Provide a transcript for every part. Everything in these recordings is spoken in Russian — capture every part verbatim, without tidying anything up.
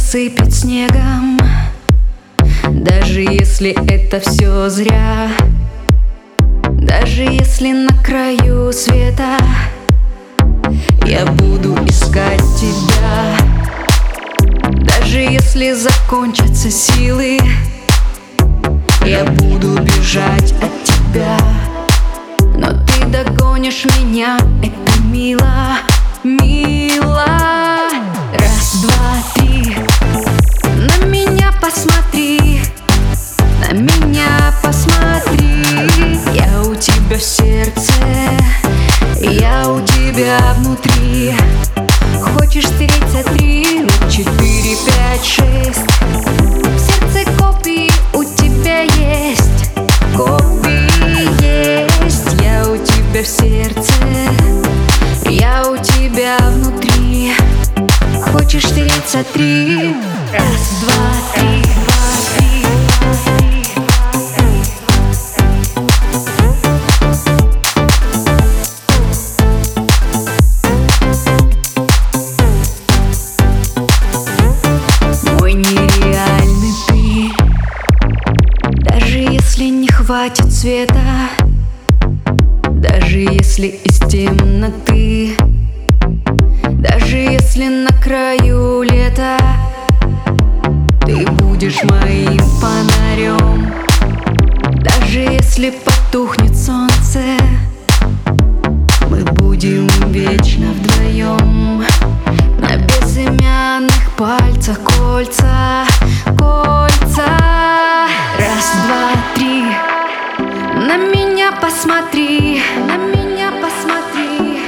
засыпет снегом, даже если это все зря. Даже если на краю света я буду искать тебя. Даже если закончатся силы, я буду бежать от тебя. Но ты догонишь меня, это мило, мило. Раз, два, три, на меня посмотри, на меня посмотри. Я у тебя в сердце, я у тебя внутри. Хочешь стереть, сотри, ну четыре, пять, шесть. В сердце копии у тебя есть, копии есть. Я у тебя в сердце, я у тебя внутри. Хочешь стереть, сотри. Раз, два, три, два, три, два, три. Мой нереальный ты. Даже если не хватит света, даже если из темноты, даже если на краю лета ты будешь моим фонарем. Даже если потухнет солнце, мы будем вечно вдвоем. На безымянных пальцах кольца, кольца. Раз, два, три, на меня посмотри, на меня посмотри.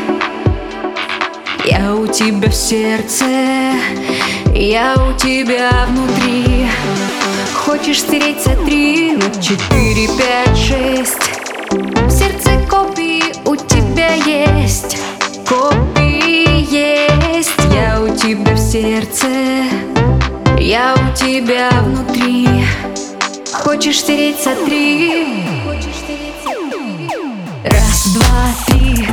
Я у тебя в сердце, я у тебя внутри. Хочешь стереть, сотри, ну четыре, пять, шесть. В сердце копии у тебя есть, копии есть. Я у тебя в сердце, я у тебя внутри. Хочешь стереть, сотри. Раз, два, три,